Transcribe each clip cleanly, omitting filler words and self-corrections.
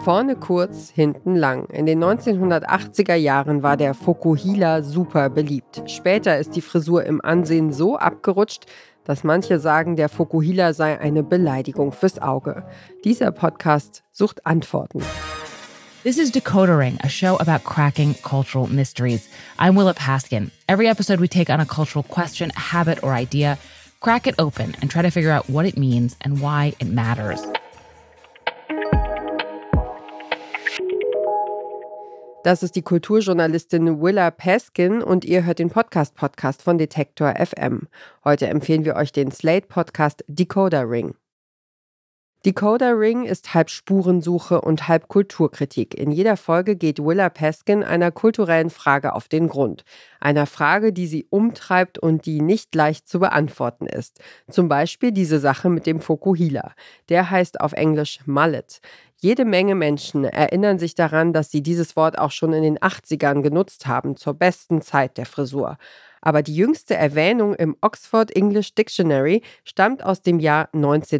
Vorne kurz, hinten lang. In den 1980er Jahren war der Fokuhila super beliebt. Später ist die Frisur im Ansehen so abgerutscht, dass manche sagen, der Fokuhila sei eine Beleidigung fürs Auge. Dieser Podcast sucht Antworten. This is Decoder Ring, a show about cracking cultural mysteries. I'm Willa Paskin. Every episode we take on a cultural question, habit, or idea, crack it open and try to figure out what it means and why it matters. Das ist die Kulturjournalistin Willa Paskin und ihr hört den Podcast von Detektor FM. Heute empfehlen wir euch den Slate-Podcast Decoder Ring. Decoder Ring ist halb Spurensuche und halb Kulturkritik. In jeder Folge geht Willa Paskin einer kulturellen Frage auf den Grund. Einer Frage, die sie umtreibt und die nicht leicht zu beantworten ist. Zum Beispiel diese Sache mit dem Fokuhila. Der heißt auf Englisch Mullet. Jede Menge Menschen erinnern sich daran, dass sie dieses Wort auch schon in den 80ern genutzt haben, zur besten Zeit der Frisur. Aber die jüngste Erwähnung im Oxford English Dictionary stammt aus dem Jahr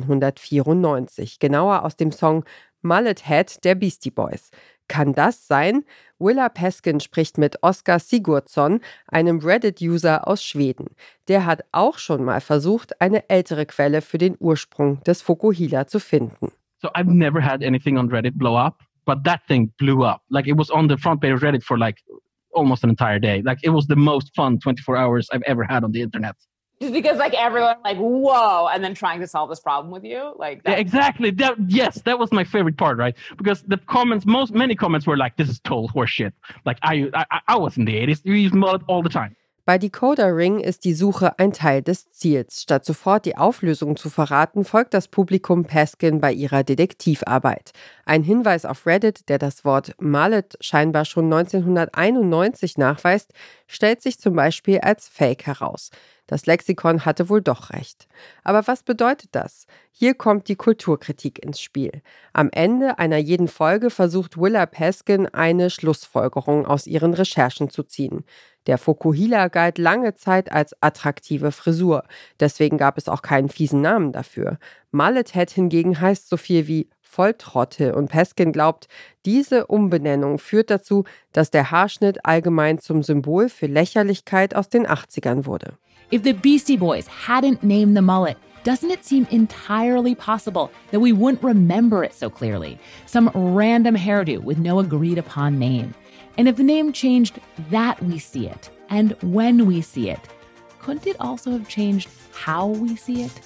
1994, genauer aus dem Song Mullet Head der Beastie Boys. Kann das sein? Willa Paskin spricht mit Oskar Sigurdsson, einem Reddit-User aus Schweden. Der hat auch schon mal versucht, eine ältere Quelle für den Ursprung des Fokuhila zu finden. So I've never had anything on Reddit blow up, but that thing blew up. Like it was on the front page of Reddit for like almost an entire day. Like it was the most fun 24 hours I've ever had on the internet. Just because like everyone like, whoa, and then trying to solve this problem with you. Like that. Yeah, exactly. That was my favorite part, right? Because the comments, many comments were like, this is total horseshit. Like I was in the 80s, we used mullet all the time. Bei Decoder Ring ist die Suche ein Teil des Ziels. Statt sofort die Auflösung zu verraten, folgt das Publikum Paskin bei ihrer Detektivarbeit. Ein Hinweis auf Reddit, der das Wort Mullet scheinbar schon 1991 nachweist, stellt sich zum Beispiel als Fake heraus. Das Lexikon hatte wohl doch recht. Aber was bedeutet das? Hier kommt die Kulturkritik ins Spiel. Am Ende einer jeden Folge versucht Willa Paskin, eine Schlussfolgerung aus ihren Recherchen zu ziehen. Der Fokuhila galt lange Zeit als attraktive Frisur. Deswegen gab es auch keinen fiesen Namen dafür. Mullet Head hingegen heißt so viel wie Volltrottel und Paskin glaubt, diese Umbenennung führt dazu, dass der Haarschnitt allgemein zum Symbol für Lächerlichkeit aus den 80ern wurde. If the Beastie Boys hadn't named the mullet, doesn't it seem entirely possible that we wouldn't remember it so clearly? Some random hairdo with no agreed upon name. And if the name changed that we see it, and when we see it, couldn't it also have changed how we see it?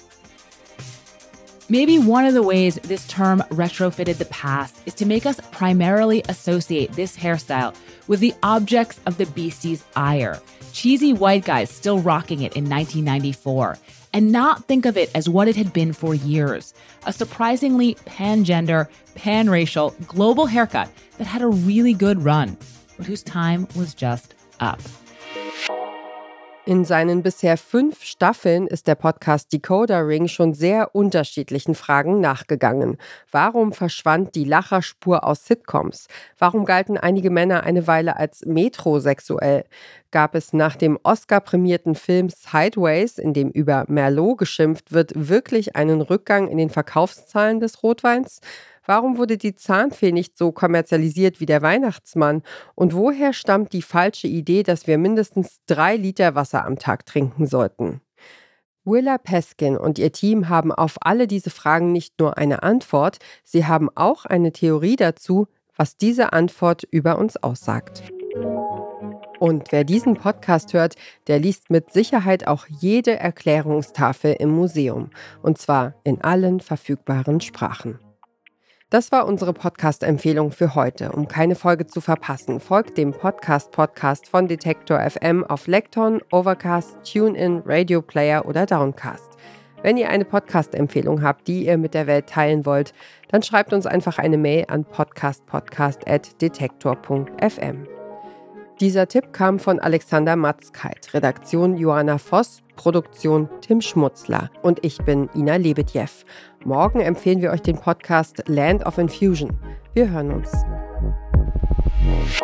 Maybe one of the ways this term retrofitted the past is to make us primarily associate this hairstyle with the objects of the Beasties' ire. Cheesy white guys still rocking it in 1994, and not think of it as what it had been for years, a surprisingly pan-gender, pan-racial, global haircut that had a really good run, but whose time was just up. In seinen bisher 5 Staffeln ist der Podcast Decoder Ring schon sehr unterschiedlichen Fragen nachgegangen. Warum verschwand die Lacherspur aus Sitcoms? Warum galten einige Männer eine Weile als metrosexuell? Gab es nach dem Oscar-prämierten Film Sideways, in dem über Merlot geschimpft wird, wirklich einen Rückgang in den Verkaufszahlen des Rotweins? Warum wurde die Zahnfee nicht so kommerzialisiert wie der Weihnachtsmann? Und woher stammt die falsche Idee, dass wir mindestens 3 Liter Wasser am Tag trinken sollten? Willa Paskin und ihr Team haben auf alle diese Fragen nicht nur eine Antwort, sie haben auch eine Theorie dazu, was diese Antwort über uns aussagt. Und wer diesen Podcast hört, der liest mit Sicherheit auch jede Erklärungstafel im Museum. Und zwar in allen verfügbaren Sprachen. Das war unsere Podcast-Empfehlung für heute. Um keine Folge zu verpassen, folgt dem Podcast von Detektor FM auf Lekton, Overcast, TuneIn, Radio Player oder Downcast. Wenn ihr eine Podcast-Empfehlung habt, die ihr mit der Welt teilen wollt, dann schreibt uns einfach eine Mail an podcast@detektor.fm. Dieser Tipp kam von Alexander Matzkeit, Redaktion Johanna Voss, Produktion Tim Schmutzler und ich bin Ina Lebedjew. Morgen empfehlen wir euch den Podcast Land of Infusion. Wir hören uns.